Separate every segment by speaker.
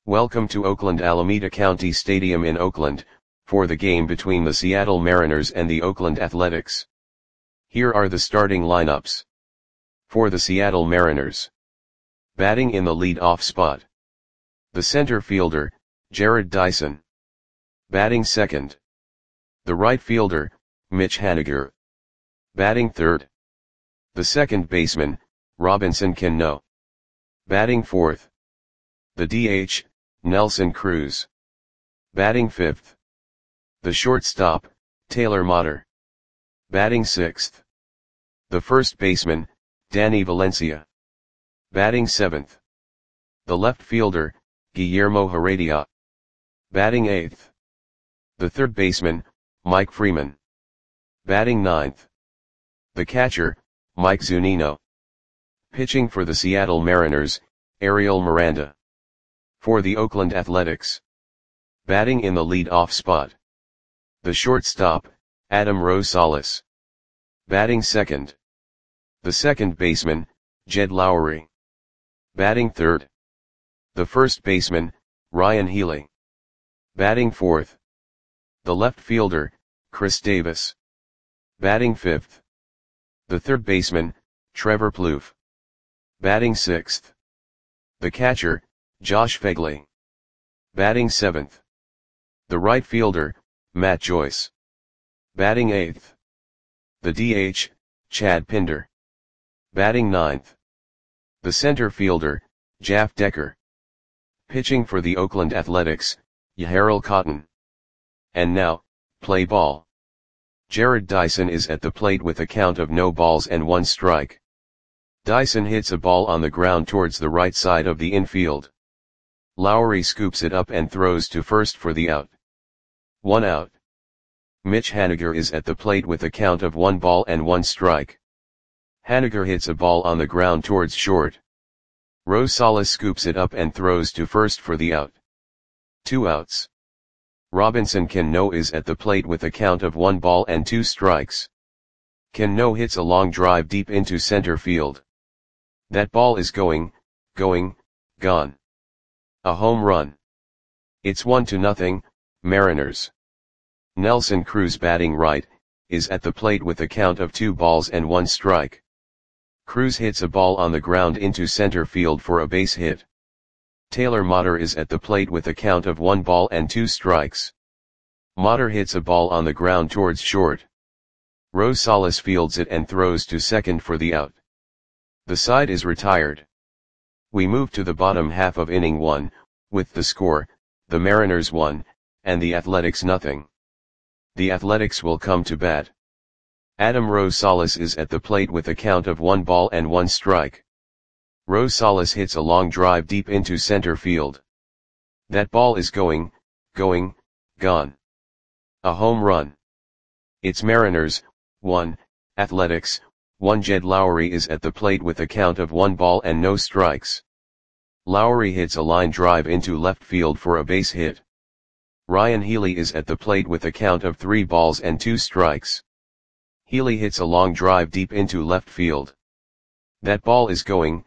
Speaker 1: Welcome to Oakland Alameda County Stadium in Oakland, for the game between the Seattle Mariners and the Oakland Athletics. Here are the starting lineups. For the Seattle Mariners. Batting in the lead-off spot. The center fielder, Jarrod Dyson. Batting second. The right fielder, Mitch Haniger. Batting third. The second baseman, Robinson Cano. Batting fourth. The DH, Nelson Cruz. Batting fifth. The shortstop, Taylor Motter. Batting sixth. The first baseman, Danny Valencia. Batting seventh. The left fielder, Guillermo Heredia. Batting eighth. The third baseman, Mike Freeman. Batting ninth. The catcher, Mike Zunino. Pitching for the Seattle Mariners, Ariel Miranda. For the Oakland Athletics. Batting in the lead-off spot. The shortstop, Adam Rosales. Batting second. The second baseman, Jed Lowrie. Batting third. The first baseman, Ryan Healy. Batting fourth. The left fielder, Chris Davis. Batting fifth. The third baseman, Trevor Plouffe. Batting sixth. The catcher, Josh Phegley. Batting seventh. The right fielder, Matt Joyce. Batting eighth. The DH, Chad Pinder. Batting ninth. The center fielder, Jeff Decker. Pitching for the Oakland Athletics, Yahirel Cotton. And now, play ball. Jarrod Dyson is at the plate with a count of no balls and one strike. Dyson hits a ball on the ground towards the right side of the infield. Lowrie scoops it up and throws to first for the out. 1 out. Mitch Haniger is at the plate with a count of 1 ball and 1 strike. Haniger hits a ball on the ground towards short. Rosales scoops it up and throws to first for the out. 2 outs. Robinson Cano is at the plate with a count of 1 ball and 2 strikes. Cano hits a long drive deep into center field. That ball is gone. A home run. It's 1-0, Mariners. Nelson Cruz, batting right, is at the plate with a count of 2 balls and 1 strike. Cruz hits a ball on the ground into center field for a base hit. Taylor Motter is at the plate with a count of 1 ball and 2 strikes. Motter hits a ball on the ground towards short. Rosales fields it and throws to second for the out. The side is retired. We move to the bottom half of inning 1, with the score, the Mariners 1, and the Athletics 0. The Athletics will come to bat. Adam Rosales is at the plate with a count of 1 ball and 1 strike. Rosales hits a long drive deep into center field. That ball is gone. A home run. It's Mariners 1, Athletics 1. Jed Lowrie is at the plate with a count of 1 ball and no strikes. Lowrie hits a line drive into left field for a base hit. Ryan Healy is at the plate with a count of 3 balls and 2 strikes. Healy hits a long drive deep into left field. That ball is gone.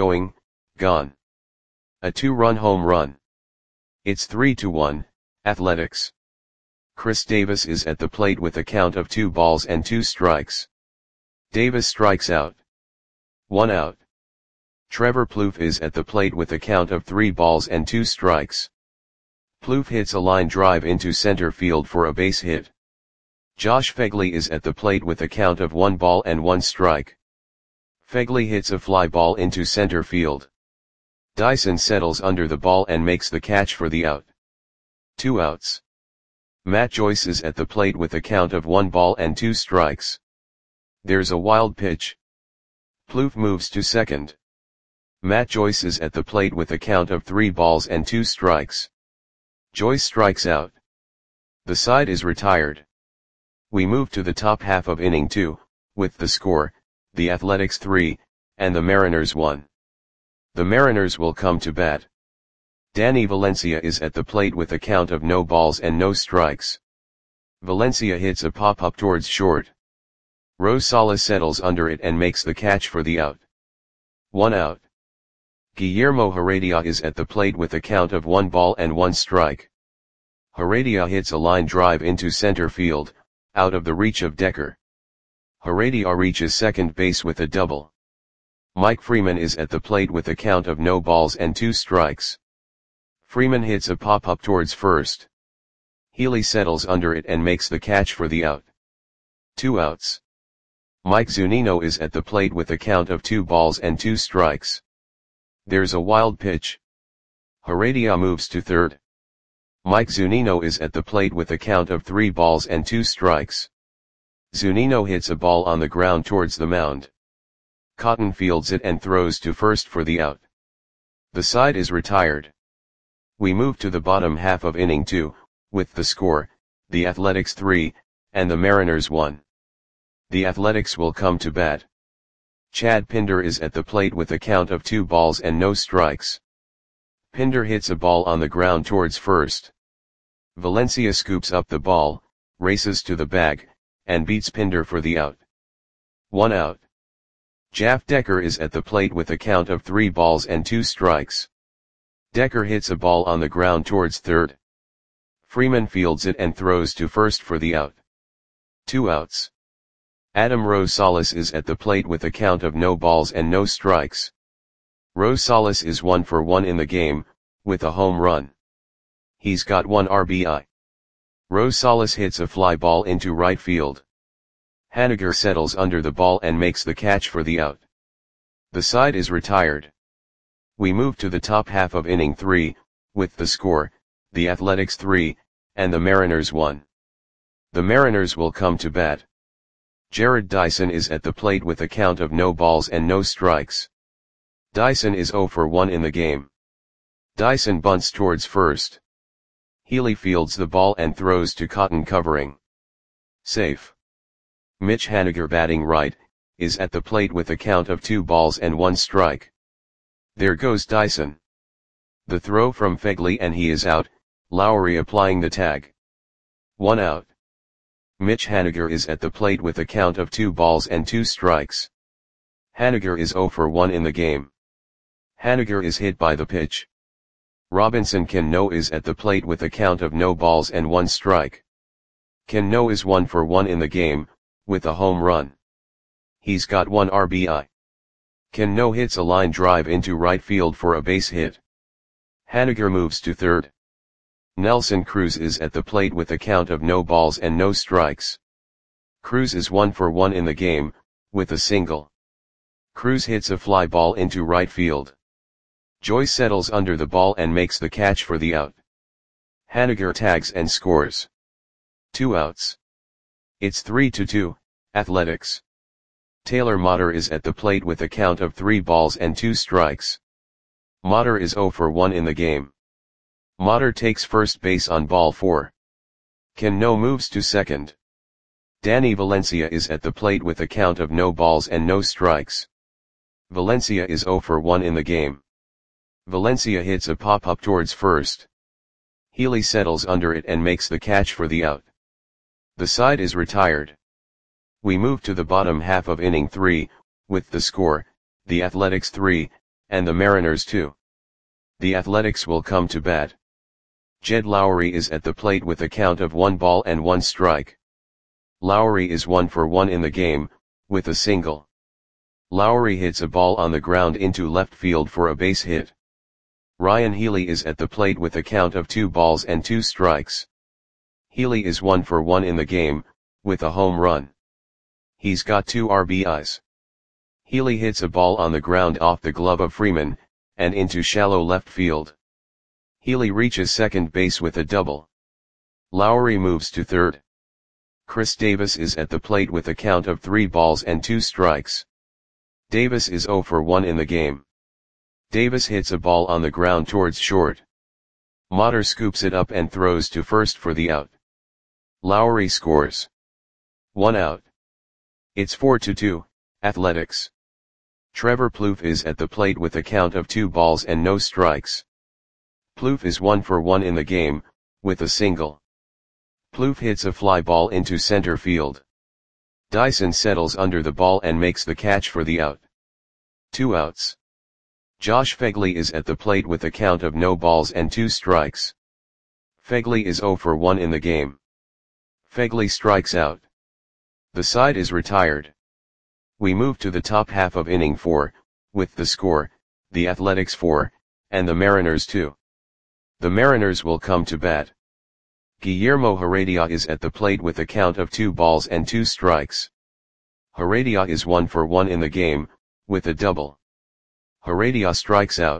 Speaker 1: A 2-run home run. It's 3-1, Athletics. Chris Davis is at the plate with a count of 2 balls and 2 strikes. Davis strikes out. 1 out. Trevor Plouffe is at the plate with a count of 3 balls and 2 strikes. Plouffe hits a line drive into center field for a base hit. Josh Phegley is at the plate with a count of 1 ball and 1 strike. Phegley hits a fly ball into center field. Dyson settles under the ball and makes the catch for the out. 2 outs. Matt Joyce is at the plate with a count of 1 ball and 2 strikes. There's a wild pitch. Plouffe moves to second. Matt Joyce is at the plate with a count of 3 balls and 2 strikes. Joyce strikes out. The side is retired. We move to the top half of inning 2, with the score, the Athletics 3, and the Mariners 1. The Mariners will come to bat. Danny Valencia is at the plate with a count of no balls and no strikes. Valencia hits a pop-up towards short. Rosales settles under it and makes the catch for the out. 1 out. Guillermo Heredia is at the plate with a count of 1 ball and 1 strike. Heredia hits a line drive into center field, out of the reach of Decker. Heredia reaches second base with a double. Mike Freeman is at the plate with a count of no balls and 2 strikes. Freeman hits a pop-up towards first. Healy settles under it and makes the catch for the out. 2 outs. Mike Zunino is at the plate with a count of 2 balls and 2 strikes. There's a wild pitch. Heredia moves to third. Mike Zunino is at the plate with a count of 3 balls and 2 strikes. Zunino hits a ball on the ground towards the mound. Cotton fields it and throws to first for the out. The side is retired. We move to the bottom half of inning 2, with the score, the Athletics 3, and the Mariners 1. The Athletics will come to bat. Chad Pinder is at the plate with a count of 2 balls and no strikes. Pinder hits a ball on the ground towards first. Valencia scoops up the ball, races to the bag, and beats Pinder for the out. 1 out. Jeff Decker is at the plate with a count of 3 balls and 2 strikes. Decker hits a ball on the ground towards third. Freeman fields it and throws to first for the out. 2 outs. Adam Rosales is at the plate with a count of no balls and no strikes. Rosales is 1 for 1 in the game, with a home run. He's got 1 RBI. Rosales hits a fly ball into right field. Haniger settles under the ball and makes the catch for the out. The side is retired. We move to the top half of inning 3, with the score, the Athletics 3, and the Mariners 1. The Mariners will come to bat. Jared Dyson is at the plate with a count of no balls and no strikes. Dyson is 0 for 1 in the game. Dyson bunts towards first. Healy fields the ball and throws to Cotton covering. Safe. Mitch Haniger, batting right, is at the plate with a count of 2 balls and 1 strike. There goes Dyson. The throw from Fegley and he is out, Lowry applying the tag. 1 out. Mitch Haniger is at the plate with a count of 2 balls and 2 strikes. Haniger is 0 for 1 in the game. Haniger is hit by the pitch. Robinson Cano is at the plate with a count of no balls and 1 strike. Cano is 1 for 1 in the game, with a home run. He's got 1 RBI. Cano hits a line drive into right field for a base hit. Haniger moves to third. Nelson Cruz is at the plate with a count of no balls and no strikes. Cruz is 1 for 1 in the game, with a single. Cruz hits a fly ball into right field. Joyce settles under the ball and makes the catch for the out. Haniger tags and scores. 2 outs. It's 3-2, Athletics. Taylor Motter is at the plate with a count of 3 balls and 2 strikes. Motter is 0 for 1 in the game. Motter takes first base on ball 4. Cano moves to second. Danny Valencia is at the plate with a count of no balls and no strikes. Valencia is 0 for 1 in the game. Valencia hits a pop-up towards first. Healy settles under it and makes the catch for the out. The side is retired. We move to the bottom half of inning 3, with the score, the Athletics 3, and the Mariners 2. The Athletics will come to bat. Jed Lowry is at the plate with a count of 1 ball and 1 strike. Lowry is 1 for 1 in the game, with a single. Lowry hits a ball on the ground into left field for a base hit. Ryan Healy is at the plate with a count of 2 balls and 2 strikes. Healy is 1 for 1 in the game, with a home run. He's got 2 RBIs. Healy hits a ball on the ground off the glove of Freeman, and into shallow left field. Healy reaches second base with a double. Lowry moves to third. Chris Davis is at the plate with a count of 3 balls and 2 strikes. Davis is 0 for 1 in the game. Davis hits a ball on the ground towards short. Motter scoops it up and throws to first for the out. Lowry scores. 1 out. It's 4-2, Athletics. Trevor Plouffe is at the plate with a count of 2 balls and no strikes. Plouffe is 1 for 1 in the game, with a single. Plouffe hits a fly ball into center field. Dyson settles under the ball and makes the catch for the out. 2 outs. Josh Phegley is at the plate with a count of no balls and 2 strikes. Phegley is 0 for 1 in the game. Phegley strikes out. The side is retired. We move to the top half of inning 4, with the score, the Athletics 4, and the Mariners 2. The Mariners will come to bat. Guillermo Heredia is at the plate with a count of 2 balls and 2 strikes. Heredia is 1 for 1 in the game, with a double. Heredia strikes out.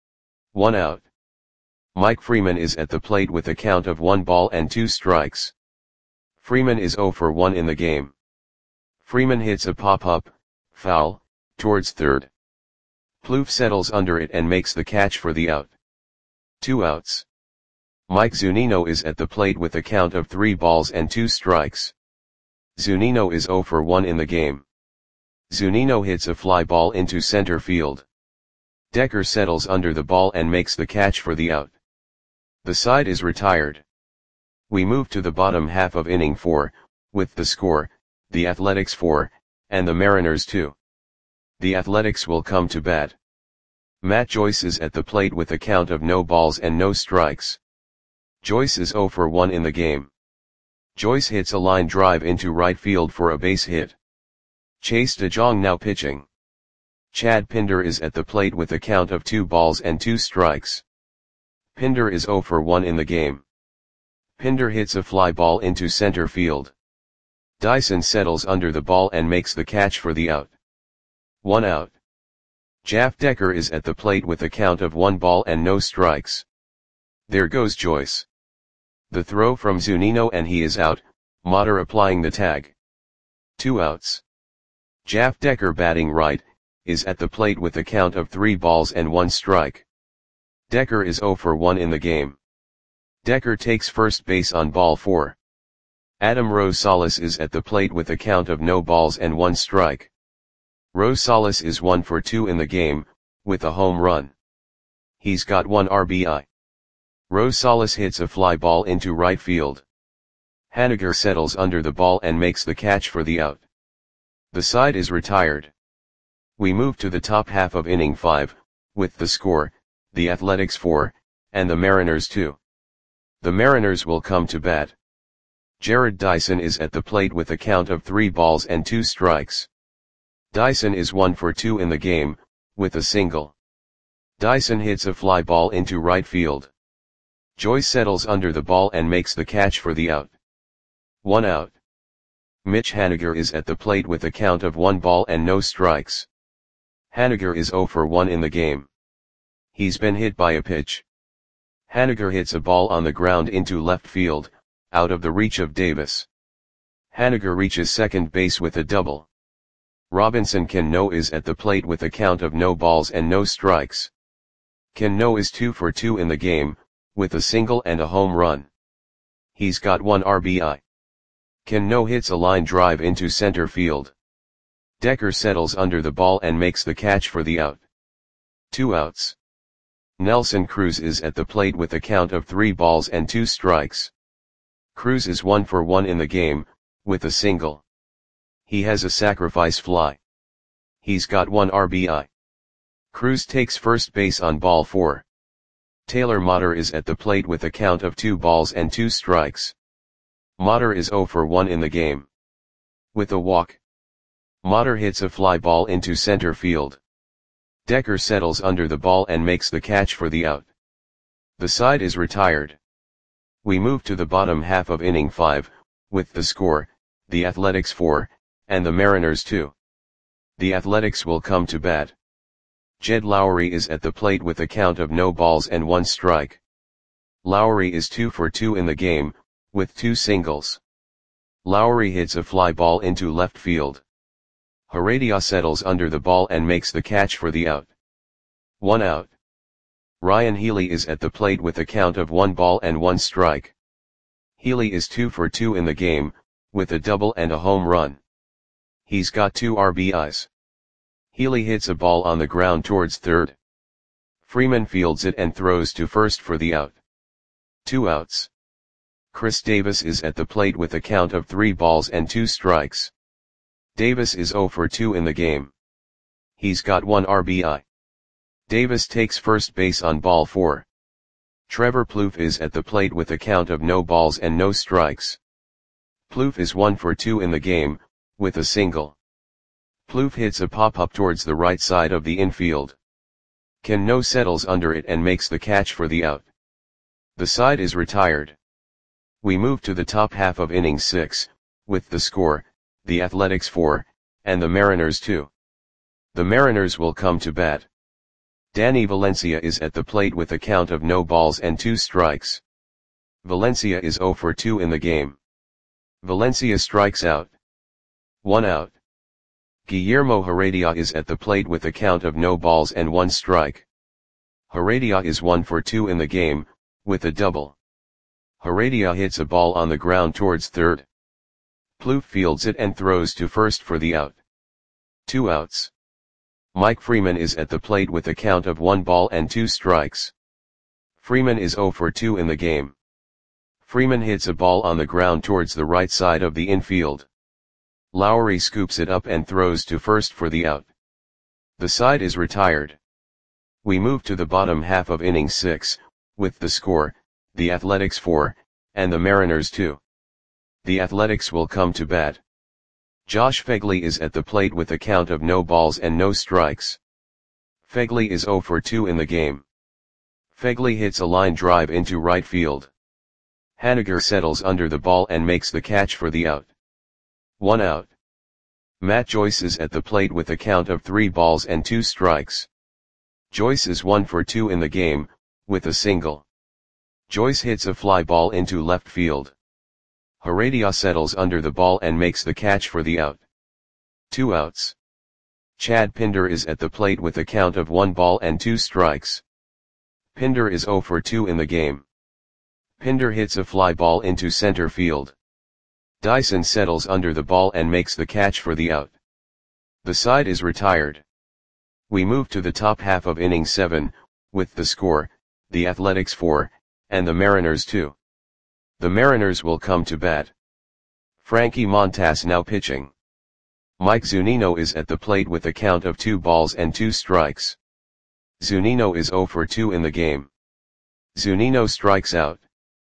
Speaker 1: 1 out. Mike Freeman is at the plate with a count of 1 ball and 2 strikes. Freeman is 0 for 1 in the game. Freeman hits a pop-up, foul, towards third. Plouffe settles under it and makes the catch for the out. 2 outs. Mike Zunino is at the plate with a count of 3 balls and 2 strikes. Zunino is 0 for 1 in the game. Zunino hits a fly ball into center field. Decker settles under the ball and makes the catch for the out. The side is retired. We move to the bottom half of inning 4, with the score, the Athletics 4, and the Mariners 2. The Athletics will come to bat. Matt Joyce is at the plate with a count of no balls and no strikes. Joyce is 0 for 1 in the game. Joyce hits a line drive into right field for a base hit. Chase DeJong now pitching. Chad Pinder is at the plate with a count of 2 balls and 2 strikes. Pinder is 0 for 1 in the game. Pinder hits a fly ball into center field. Dyson settles under the ball and makes the catch for the out. 1 out. Jeff Decker is at the plate with a count of 1 ball and no strikes. There goes Joyce. The throw from Zunino and he is out, Motter applying the tag. 2 outs. Jeff Decker batting right, is at the plate with a count of 3 balls and 1 strike. Decker is 0 for 1 in the game. Decker takes first base on ball 4. Adam Rosales is at the plate with a count of no balls and 1 strike. Rosales is 1 for 2 in the game, with a home run. He's got 1 RBI. Rosales hits a fly ball into right field. Haniger settles under the ball and makes the catch for the out. The side is retired. We move to the top half of inning 5, with the score, the Athletics 4, and the Mariners 2. The Mariners will come to bat. Jared Dyson is at the plate with a count of 3 balls and 2 strikes. Dyson is 1 for 2 in the game, with a single. Dyson hits a fly ball into right field. Joyce settles under the ball and makes the catch for the out. 1 out. Mitch Haniger is at the plate with a count of 1 ball and no strikes. Haniger is 0 for 1 in the game. He's been hit by a pitch. Haniger hits a ball on the ground into left field, out of the reach of Davis. Haniger reaches second base with a double. Robinson Cano is at the plate with a count of no balls and no strikes. Cano is 2 for 2 in the game, with a single and a home run. He's got 1 RBI. Cano hits a line drive into center field. Decker settles under the ball and makes the catch for the out. 2 outs. Nelson Cruz is at the plate with a count of 3 balls and 2 strikes. Cruz is 1 for 1 in the game, with a single. He has a sacrifice fly. He's got 1 RBI. Cruz takes first base on ball 4. Taylor Motter is at the plate with a count of 2 balls and 2 strikes. Motter is 0 for 1 in the game. With a walk. Motter hits a fly ball into center field. Decker settles under the ball and makes the catch for the out. The side is retired. We move to the bottom half of inning 5, with the score, the Athletics 4, and the Mariners 2. The Athletics will come to bat. Jed Lowry is at the plate with a count of no balls and 1 strike. Lowry is 2 for 2 in the game, with 2 singles. Lowry hits a fly ball into left field. Heredia settles under the ball and makes the catch for the out. 1 out. Ryan Healy is at the plate with a count of 1 ball and 1 strike. Healy is 2 for 2 in the game, with a double and a home run. He's got 2 RBIs. Healy hits a ball on the ground towards third. Freeman fields it and throws to first for the out. 2 outs. Chris Davis is at the plate with a count of 3 balls and 2 strikes. Davis is 0 for 2 in the game. He's got 1 RBI. Davis takes first base on ball 4. Trevor Plouffe is at the plate with a count of no balls and no strikes. Plouffe is 1 for 2 in the game, with a single. Plouffe hits a pop-up towards the right side of the infield. Cano settles under it and makes the catch for the out. The side is retired. We move to the top half of inning 6, with the score, the Athletics 4, and the Mariners 2. The Mariners will come to bat. Danny Valencia is at the plate with a count of no balls and 2 strikes. Valencia is 0 for 2 in the game. Valencia strikes out. 1 out. Guillermo Heredia is at the plate with a count of no balls and 1 strike. Heredia is 1 for 2 in the game, with a double. Heredia hits a ball on the ground towards third. Plouffe fields it and throws to first for the out. 2 outs. Mike Freeman is at the plate with a count of 1 ball and 2 strikes. Freeman is 0 for 2 in the game. Freeman hits a ball on the ground towards the right side of the infield. Lowry scoops it up and throws to first for the out. The side is retired. We move to the bottom half of inning 6, with the score, the Athletics 4, and the Mariners 2. The Athletics will come to bat. Josh Phegley is at the plate with a count of no balls and no strikes. Phegley is 0 for 2 in the game. Phegley hits a line drive into right field. Haniger settles under the ball and makes the catch for the out. 1 out. Matt Joyce is at the plate with a count of 3 balls and 2 strikes. Joyce is 1 for 2 in the game, with a single. Joyce hits a fly ball into left field. Heredia settles under the ball and makes the catch for the out. 2 outs. Chad Pinder is at the plate with a count of 1 ball and 2 strikes. Pinder is 0 for 2 in the game. Pinder hits a fly ball into center field. Dyson settles under the ball and makes the catch for the out. The side is retired. We move to the top half of inning 7, with the score, the Athletics 4, and the Mariners 2. The Mariners will come to bat. Frankie Montas now pitching. Mike Zunino is at the plate with a count of 2 balls and 2 strikes. Zunino is 0 for 2 in the game. Zunino strikes out.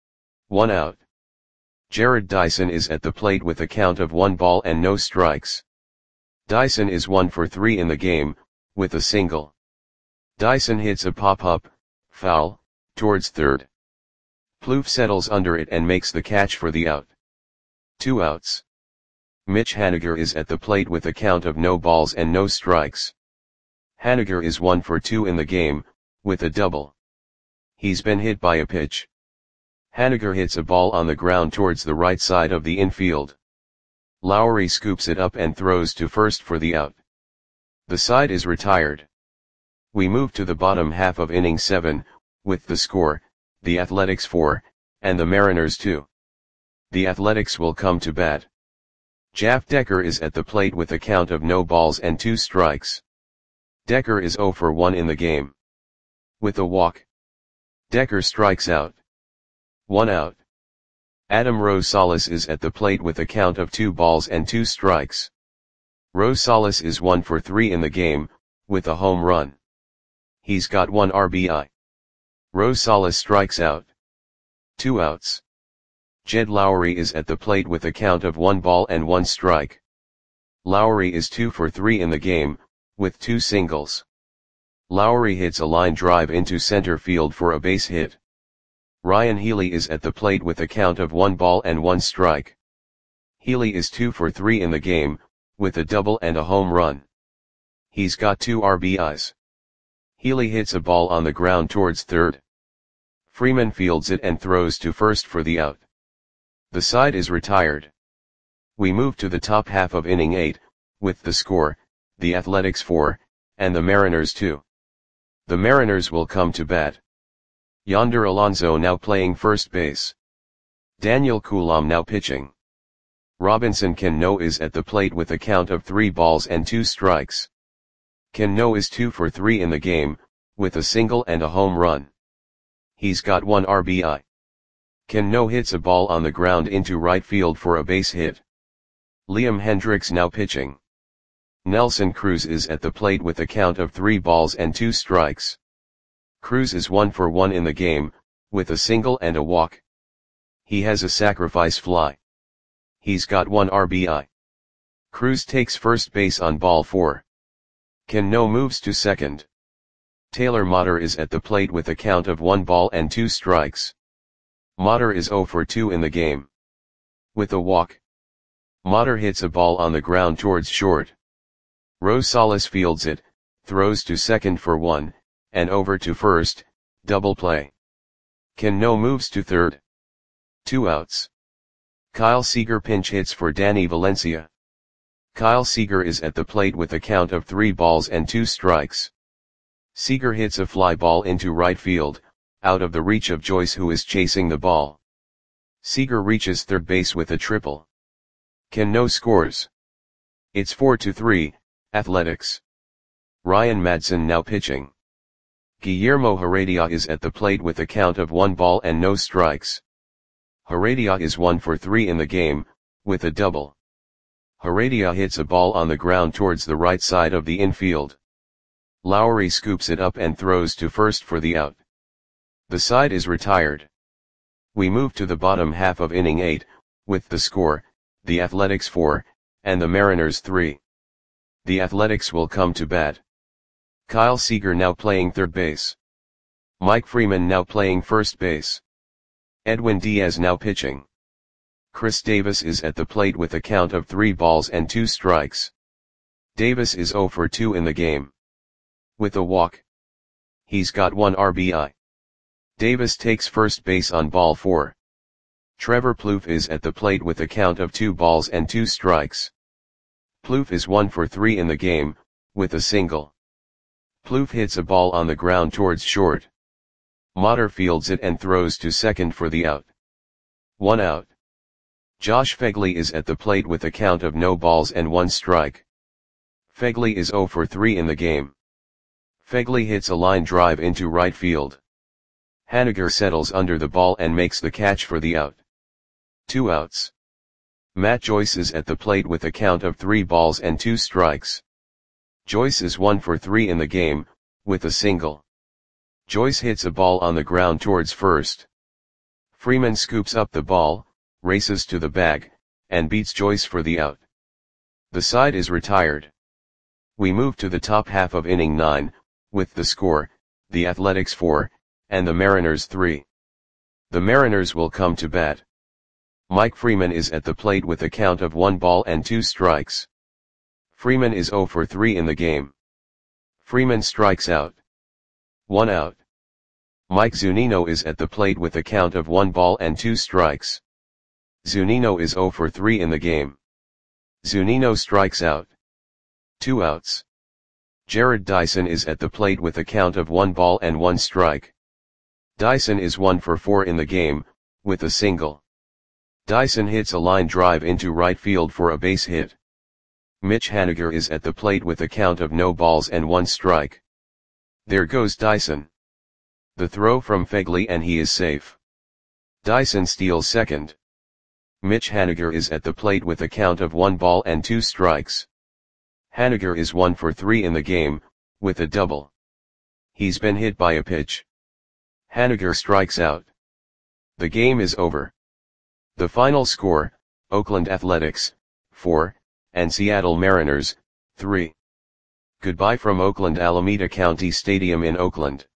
Speaker 1: 1 out. Jared Dyson is at the plate with a count of 1 ball and no strikes. Dyson is 1 for 3 in the game, with a single. Dyson hits a pop-up, foul, towards third. Plouffe settles under it and makes the catch for the out. 2 outs. Mitch Haniger is at the plate with a count of no balls and no strikes. Haniger is 1 for 2 in the game, with a double. He's been hit by a pitch. Haniger hits a ball on the ground towards the right side of the infield. Lowry scoops it up and throws to first for the out. The side is retired. We move to the bottom half of inning 7, with the score, the Athletics 4, and the Mariners 2. The Athletics will come to bat. Jeff Decker is at the plate with a count of no balls and 2 strikes. Decker is 0 for 1 in the game. With a walk. Decker strikes out. 1 out. Adam Rosales is at the plate with a count of 2 balls and 2 strikes. Rosales is 1 for 3 in the game, with a home run. He's got 1 RBI. Rosales strikes out. 2 outs. Jed Lowry is at the plate with a count of 1 ball and 1 strike. Lowry is 2 for 3 in the game, with 2 singles. Lowry hits a line drive into center field for a base hit. Ryan Healy is at the plate with a count of 1 ball and 1 strike. Healy is 2 for 3 in the game, with a double and a home run. He's got 2 RBIs. Healy hits a ball on the ground towards third. Freeman fields it and throws to first for the out. The side is retired. We move to the top half of inning 8, with the score, the Athletics 4, and the Mariners 2. The Mariners will come to bat. Yonder Alonso now playing first base. Daniel Coulomb now pitching. Robinson Cano is at the plate with a count of 3 balls and 2 strikes. Cano is 2 for 3 in the game, with a single and a home run. He's got 1 RBI. Cano hits a ball on the ground into right field for a base hit. Liam Hendriks now pitching. Nelson Cruz is at the plate with a count of 3 balls and 2 strikes. Cruz is 1 for 1 in the game, with a single and a walk. He has a sacrifice fly. He's got 1 RBI. Cruz takes first base on ball 4. Cano moves to second. Taylor Motter is at the plate with a count of 1 ball and 2 strikes. Motter is 0 for 2 in the game. With a walk. Motter hits a ball on the ground towards short. Rosales fields it, throws to second for 1, and over to first, double play. Cano moves to third. 2 outs. Kyle Seager pinch hits for Danny Valencia. Kyle Seager is at the plate with a count of 3 balls and 2 strikes. Seager hits a fly ball into right field, out of the reach of Joyce, who is chasing the ball. Seager reaches third base with a triple. Cano scores. It's 4-3, Athletics. Ryan Madson now pitching. Guillermo Heredia is at the plate with a count of 1 ball and no strikes. Heredia is 1 for 3 in the game, with a double. Heredia hits a ball on the ground towards the right side of the infield. Lowry scoops it up and throws to first for the out. The side is retired. We move to the bottom half of inning 8, with the score, the Athletics 4, and the Mariners 3. The Athletics will come to bat. Kyle Seager now playing third base. Mike Freeman now playing first base. Edwin Diaz now pitching. Chris Davis is at the plate with a count of 3 balls and 2 strikes. Davis is 0 for 2 in the game. With a walk. He's got 1 RBI. Davis takes first base on ball 4. Trevor Plouffe is at the plate with a count of 2 balls and 2 strikes. Plouffe is 1 for 3 in the game, with a single. Plouffe hits a ball on the ground towards short. Motter fields it and throws to second for the out. 1 out. Josh Phegley is at the plate with a count of no balls and 1 strike. Phegley is 0 for 3 in the game. Phegley hits a line drive into right field. Haniger settles under the ball and makes the catch for the out. 2 outs. Matt Joyce is at the plate with a count of 3 balls and 2 strikes. Joyce is 1 for 3 in the game, with a single. Joyce hits a ball on the ground towards first. Freeman scoops up the ball, races to the bag, and beats Joyce for the out. The side is retired. We move to the top half of inning 9, with the score, the Athletics 4, and the Mariners 3. The Mariners will come to bat. Mike Freeman is at the plate with a count of 1 ball and 2 strikes. Freeman is 0 for 3 in the game. Freeman strikes out. 1 out. Mike Zunino is at the plate with a count of 1 ball and 2 strikes. Zunino is 0 for 3 in the game. Zunino strikes out. 2 outs. Jared Dyson is at the plate with a count of 1 ball and 1 strike. Dyson is 1 for 4 in the game, with a single. Dyson hits a line drive into right field for a base hit. Mitch Haniger is at the plate with a count of no balls and 1 strike. There goes Dyson. The throw from Phegley and he is safe. Dyson steals second. Mitch Haniger is at the plate with a count of 1 ball and 2 strikes. Haniger is 1 for 3 in the game, with a double. He's been hit by a pitch. Haniger strikes out. The game is over. The final score, Oakland Athletics, 4, and Seattle Mariners, 3. Goodbye from Oakland Alameda County Stadium in Oakland.